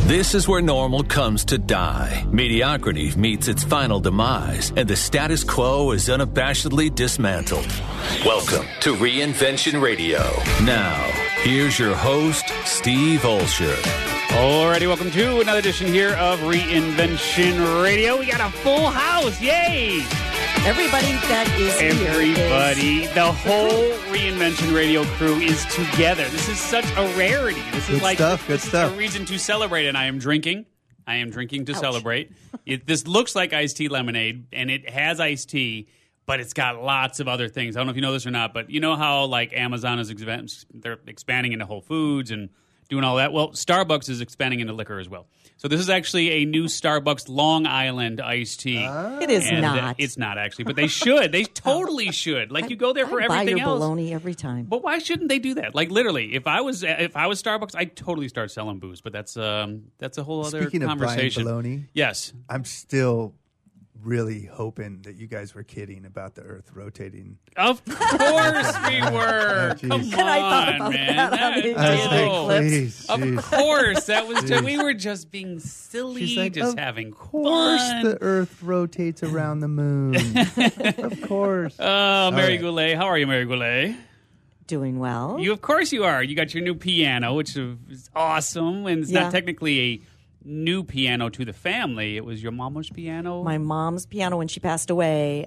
This is where normal comes to die. Mediocrity meets its final demise, and the status quo is unabashedly dismantled. Welcome to Reinvention Radio. Now, here's your host, Steve Olsher. Alrighty, welcome to another edition here of Reinvention Radio. We got a full house, yay! Everybody that is Everybody, the whole Reinvention Radio crew is together. This is such a rarity. This is Good stuff. a reason to celebrate, and I am drinking to celebrate. This looks like iced tea lemonade, and it has iced tea, but it's got lots of other things. I don't know if you know this or not, but you know how like Amazon is they're expanding into Whole Foods and doing all that? Well, Starbucks is expanding into liquor as well. So this is actually a new Starbucks Long Island iced tea. It is not. It's not actually, but they should. They totally should. Like you go there for everything else. I buy your else. bologna every time. But why shouldn't they do that? Like literally, if I was Starbucks, I'd totally start selling booze. But that's a whole other Speaking conversation. of Brian Bologna, yes, I'm still really hoping that you guys were kidding about the Earth rotating. of course we were. Come on, And I thought about man. that on the Please, Of jeez. course, that was just, we were just being silly, She's like, just of having course fun. the Earth rotates around the moon. Of course. Oh, Mary right. Goulet. How are you, Mary Goulet? Doing well. Of course you are. You got your new piano, which is awesome, and it's Yeah. not technically a new piano to the family. It was your mama's piano. My mom's piano when she passed away.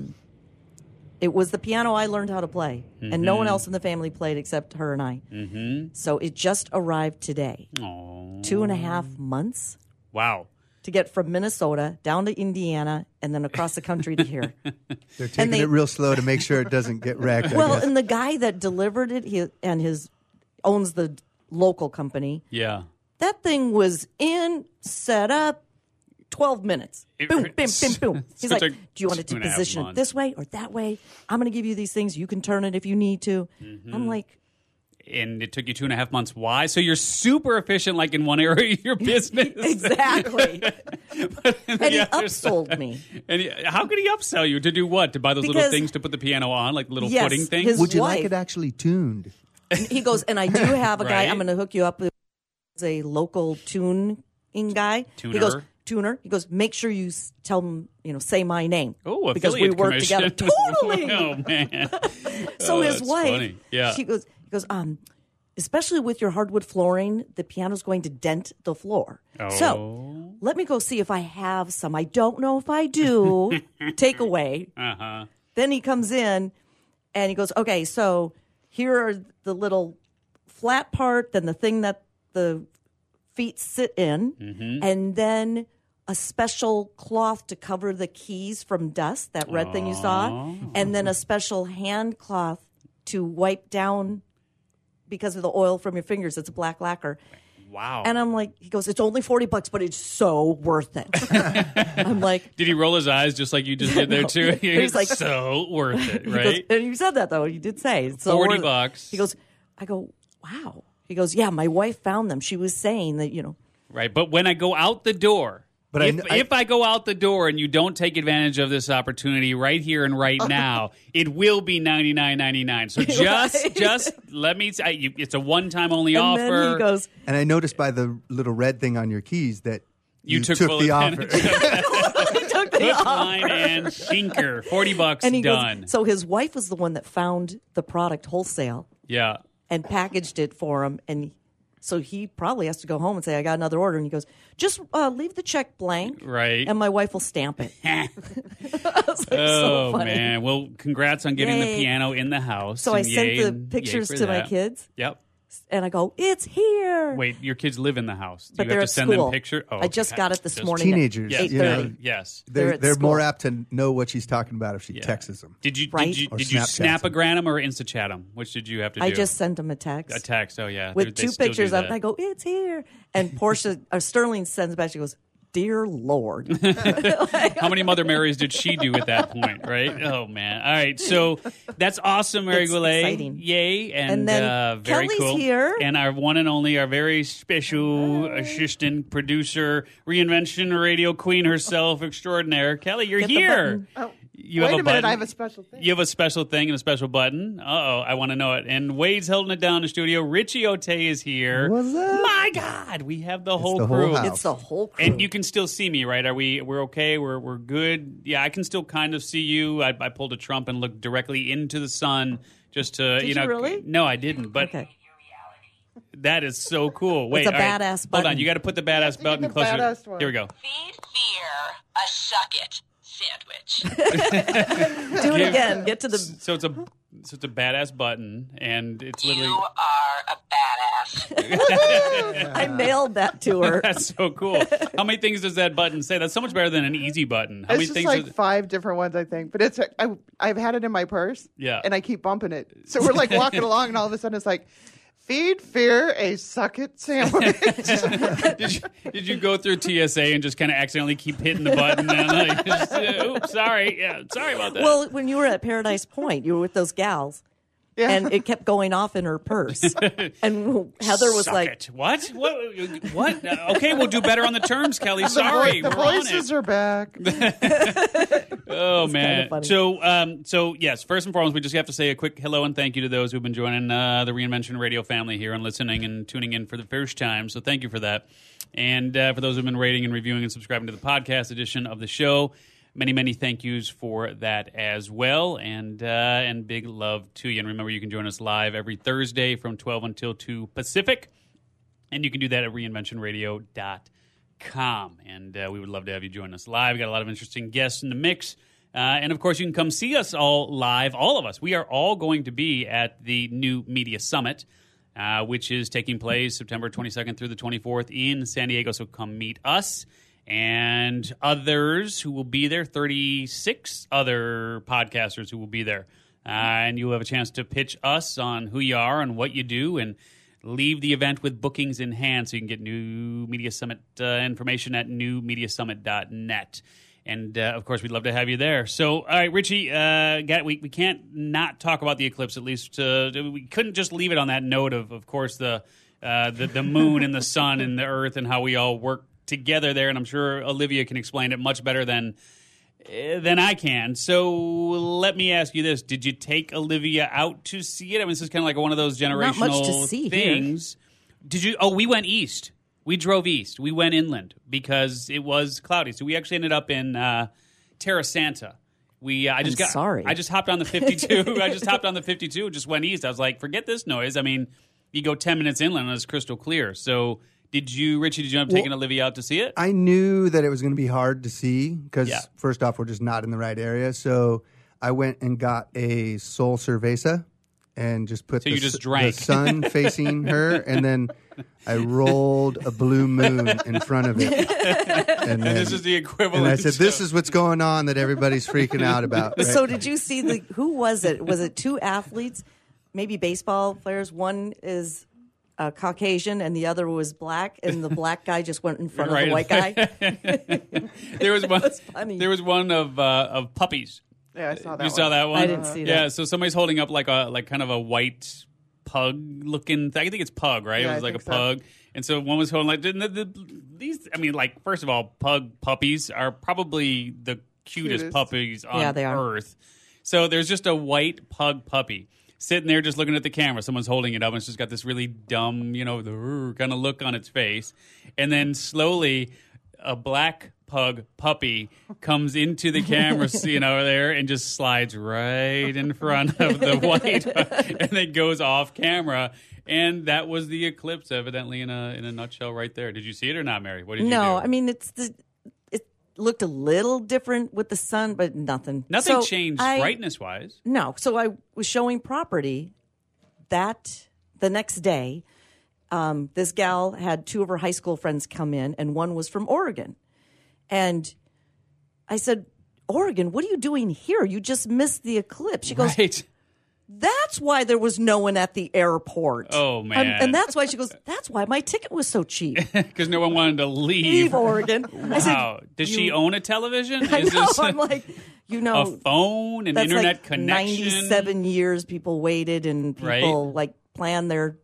It was the piano I learned how to play, and no one else in the family played except her and I. Mm-hmm. So it just arrived today. Aww. 2.5 months Wow. to get from Minnesota down to Indiana and then across the country to here. They're taking they- it real slow to make sure it doesn't get wrecked. I Well, guess. and the guy that delivered it, owns the local company. Yeah. That thing was set up, 12 minutes. Boom, boom, boom, boom. He's So like, it took do you want it to 2.5 position it months. this way or that way? I'm going to give you these things. You can turn it if you need to. I'm like, And it took you 2.5 months. Why? So you're super efficient, like in one area of your business. exactly. But in And he the other upsold side- me. And how could he upsell you? To do what? To buy those little Because- things to put the piano on, like little Yes, footing things? his- Would you wife- like it actually tuned? He goes, and I do have a guy Right. I'm going to hook you up with, a local tuning guy. Tuner. He goes, tuner. He goes, make sure you tell him, say my name. Oh, because we affiliate work commission. together. Totally. Oh, man. So Oh, his that's wife, funny. Yeah. he goes, especially with your hardwood flooring, the piano's going to dent the floor. Oh. So let me go see if I have some. I don't know if I do. Take away. Uh-huh. Then he comes in and he goes, okay, so here are the little flat part, then the thing that the feet sit in, and then a special cloth to cover the keys from dust, that red thing you saw, and then a special hand cloth to wipe down because of the oil from your fingers. It's a black lacquer. Wow. And I'm like, he goes, it's only $40, but it's so worth it. I'm like, Did he roll his eyes just like you just did there, No. too? He's like- so worth it, he right? goes, and you said that though. You did say it's so worth it. $40. He goes, I go, wow. He goes, yeah, my wife found them. She was saying that, Right, but when I go out the door, But if I go out the door and you don't take advantage of this opportunity right here and right now, it will be $99.99. So just let me. It's a one-time only and offer. then he goes, And I noticed by the little red thing on your keys that you took full the offer. advantage. he took the Hook, offer. line, and sinker. $40 And he done. goes, so his wife was the one that found the product wholesale Yeah. and packaged it for him. And so he probably has to go home and say, I got another order. And he goes, just leave the check blank. Right. And my wife will stamp it. I was like, Oh, so funny. man. Well, congrats on getting the Yay. piano in the house. So I and sent yay the and- pictures yay for to my that. kids. Yep. And I go, it's here. Wait, your kids live in the house. Do But you they're have to at send school. them picture? Oh, I just okay. got it this Just- morning. Teenagers, Yes. you know, 8:30. Yes. They're at They're school. more apt to know what she's talking about if she Yeah. texts them. Did you Right? Or did you Snapchats Snapagram them or Instachat them? Which did you have to do? I just sent them a text. a text. Oh yeah, with They two still do pictures of it. that. I go, it's here. And Portia, Sterling sends back, she goes, dear Lord. How many Mother Marys did she do at that point? Right? Oh man! All right, so that's awesome, Mary It's Goulet. exciting. Yay! And then very Kelly's cool. here. And our one and only, our very special assistant producer, Reinvention Radio Queen herself, extraordinaire, Kelly. You're Get the here. button. Oh. You Wait have a minute, button. I have a special thing. You have a special thing and a special button. Uh-oh, I want to know it. And Wade's holding it down in the studio. Richie Otey is here. What's up? My God, we have the whole the whole crew. house. It's the whole crew. And you can still see me, right? We're okay? We're good? Yeah, I can still kind of see you. I pulled a Trump and looked directly into the sun just to, Did you really? No, I didn't. But Okay. that is so cool. Wait, It's a all right. badass Hold button. on, you got to put the badass button the closer. badass one. Here we go. Feed fear a suck it sandwich. Do it again. Get to the. So it's a badass button, and it's literally. You are a badass. I mailed that to her. That's so cool. How many things does that button say? That's so much better than an easy button. How It's many just things? like 5 different ones, I think. But it's I've had it in my purse. Yeah. And I keep bumping it. So we're like walking along, and all of a sudden it's like, feed fear a suck it sandwich. Did you go through TSA and just kind of accidentally keep hitting the button? And like, just, oops, sorry. Yeah, sorry about that. Well, when you were at Paradise Point, you were with those gals. Yeah. And it kept going off in her purse. And Heather was Suck like, it. What? What? Okay, we'll do better on the terms, Kelly. Sorry. The we're on voices it. are back. Oh, man. funny. So, yes, first and foremost, we just have to say a quick hello and thank you to those who've been joining the Reinvention Radio family here and listening and tuning in for the first time. So thank you for that. And for those who've been rating and reviewing and subscribing to the podcast edition of the show, many, many thank yous for that as well, and big love to you. And remember, you can join us live every Thursday from 12 until 2 Pacific, and you can do that at reinventionradio.com. And we would love to have you join us live. We got a lot of interesting guests in the mix. And, of course, you can come see us all live, all of us. We are all going to be at the New Media Summit, which is taking place September 22nd through the 24th in San Diego, so come meet us. And others who will be there, 36 other podcasters who will be there. And you'll have a chance to pitch us on who you are and what you do and leave the event with bookings in hand so you can get New Media Summit information at newmediasummit.net. And, of course, we'd love to have you there. So, all right, Richie, we can't not talk about the eclipse, at least. We couldn't just leave it on that note of course, the moon and the sun and the earth and how we all work together there, and I'm sure Olivia can explain it much better than I can. So let me ask you this: did you take Olivia out to see it? I mean, this is kind of like one of those generational Not much to see things. Here. Did you? Oh, we went east. We drove east. We went inland because it was cloudy. So we actually ended up in Terra Santa. I just hopped on the 52. I just hopped on the 52 and just went east. I was like, forget this noise. I mean, you go 10 minutes inland and it's crystal clear. So. Richie, did you end up taking Olivia out to see it? I knew that it was going to be hard to see because, Yeah. first off, we're just not in the right area. So I went and got a Sol Cerveza and just put So you just drank. the sun facing her, and then I rolled a blue moon in front of it. And then, This is the equivalent. and I said, this is what's going on that everybody's freaking out about. Right? so did you see who was it? Was it 2 athletes, maybe baseball players? One is Caucasian and the other was black, and the black guy just went in front of the white guy. There was one. funny. There was one of puppies. Yeah, I saw that You one. saw that one? I didn't see that. Yeah, so somebody's holding up like kind of a white pug looking thing. I think it's pug, right? Yeah, it was I like a think so. pug. And so one was holding like these. I mean, like first of all, pug puppies are probably the cutest puppies on Yeah, they are. earth. So there's just a white pug puppy sitting there just looking at the camera. Someone's holding it up and it's just got this really dumb, kind of look on its face. And then slowly a black pug puppy comes into the camera, there and just slides right in front of the white and then goes off camera. And that was the eclipse, evidently, in a nutshell right there. Did you see it or not, Mary? What did you do? No, I mean it looked a little different with the sun, but nothing. Nothing So changed brightness-wise. No. So I was showing property that the next day. This gal had 2 of her high school friends come in, and one was from Oregon. And I said, Oregon, what are you doing here? You just missed the eclipse. She goes, Right. that's why there was no one at the airport. Oh, man. And that's why she goes, that's why my ticket was so cheap. Because no one wanted to leave. Leave Oregon. I said, Wow. Does she own a television? I Is know. this I'm like, a phone, an that's internet like connection? 97 years people waited and people Right. like planned their,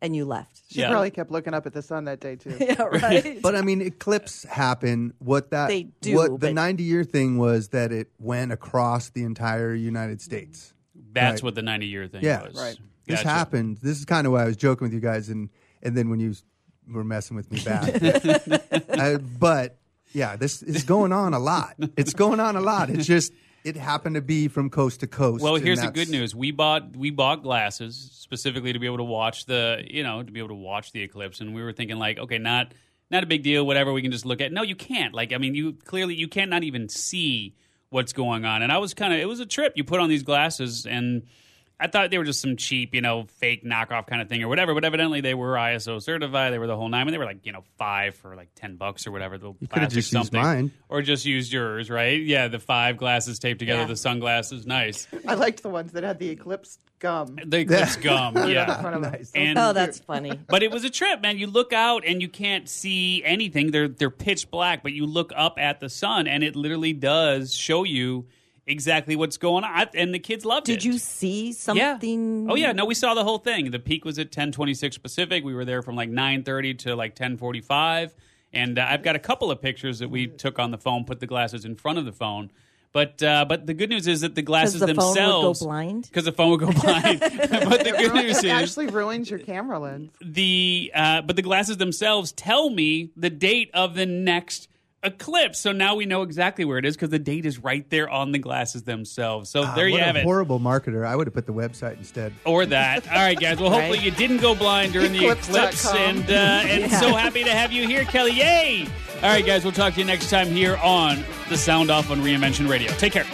and you left. She Yeah. probably kept looking up at the sun that day, too. Yeah, right. But I mean, eclipse happen. They do, What the but- 90-year thing was that it went across the entire United States. That's Right. what the 90-year thing Yeah, was. right. This Gotcha. happened. This is kind of why I was joking with you guys, and then when you were messing with me back. But yeah, this is going on a lot. It's going on a lot. It's just it happened to be from coast to coast. Well, and here's the that's- good news. We bought glasses specifically to be able to watch the eclipse, and we were thinking like, okay, not a big deal, whatever, we can just look at. No, you can't. Like, I mean, you can't not even see what's going on. And it was a trip. You put on these glasses, and I thought they were just some cheap, fake knockoff kind of thing or whatever, but evidently they were ISO certified. They were the whole nine. I mean, they were like, $5 for like $10 or whatever. The You could have plastic just used something. mine. Or just used yours, right? Yeah, the 5 glasses taped together, Yeah. the sunglasses, nice. I liked the ones that had the eclipse gum. The eclipse gum, in yeah. front of them. And, Oh, that's funny. but it was a trip, man. You look out and you can't see anything. They're pitch black, but you look up at the sun and it literally does show you exactly what's going on. And the kids loved it. Did you see something? Yeah. Oh yeah, no, we saw the whole thing. The peak was at 10:26 Pacific. We were there from like 9:30 to like 10:45. And I've got a couple of pictures that we took on the phone, put the glasses in front of the phone. But the good news is that the glasses the phone would go themselves, blind? because the phone would go blind. But the good news It is actually ruins your camera lens. but the glasses themselves tell me the date of the next eclipse. So now we know exactly where it is because the date is right there on the glasses themselves. So there you what have a it. horrible marketer. I would have put the website instead. Or that. All right, guys. Well, hopefully Right. you didn't go blind during the eclipse. Eclipse.com. And so happy to have you here, Kelly. Yay! All right, guys. We'll talk to you next time here on The Sound Off on Reinvention Radio. Take care.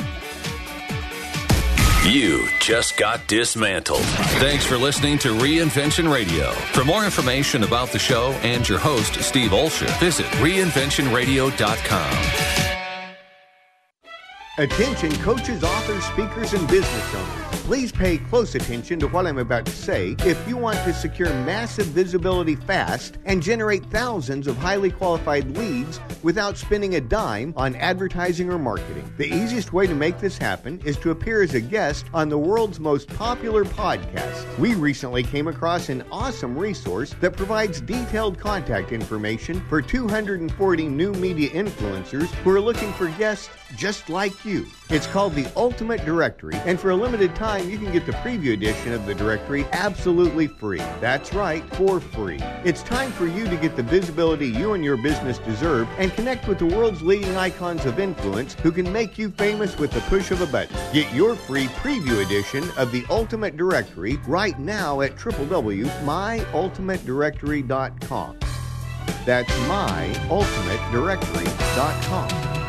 You just got dismantled. Thanks for listening to Reinvention Radio. For more information about the show and your host, Steve Olsher, visit reinventionradio.com. Attention coaches, authors, speakers, and business owners. Please pay close attention to what I'm about to say if you want to secure massive visibility fast and generate thousands of highly qualified leads without spending a dime on advertising or marketing. The easiest way to make this happen is to appear as a guest on the world's most popular podcast. We recently came across an awesome resource that provides detailed contact information for 240 new media influencers who are looking for guests just like you. It's called the Ultimate Directory, and for a limited time, you can get the preview edition of the directory absolutely free. That's right, for free. It's time for you to get the visibility you and your business deserve and connect with the world's leading icons of influence who can make you famous with the push of a button. Get your free preview edition of the Ultimate Directory right now at www.myultimatedirectory.com. That's myultimatedirectory.com.